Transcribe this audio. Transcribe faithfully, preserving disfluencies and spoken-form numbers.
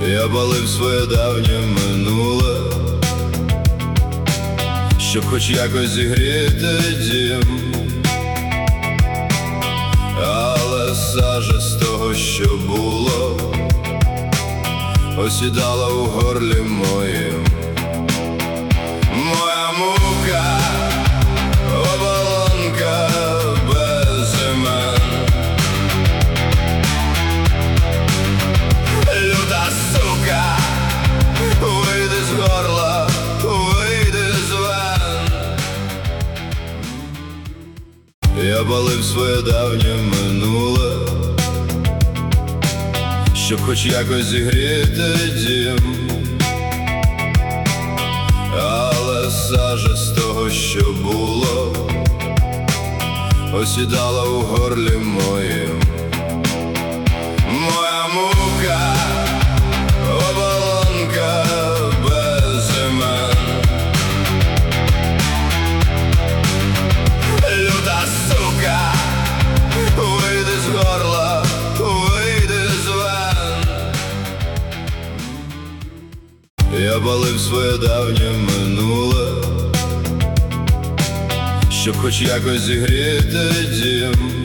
Я палив своє давнє минуле, щоб хоч якось зігріти дім. Але сажа з того, що було, осідала у горлі моїм. Моя мука, оболонка без імен. Люта сука, вийди з горла, вийди з вен. Я палив своє давнє минуле, щоб хоч якось зігріти дім. Але сажа з того, що було, осідала у горлі моїм. Моя мука, оболонка без імен. Люта сука, вийди з горла, вийди з вен. Я палив своє давнє минуле, щоб хоч якось зігріти дім.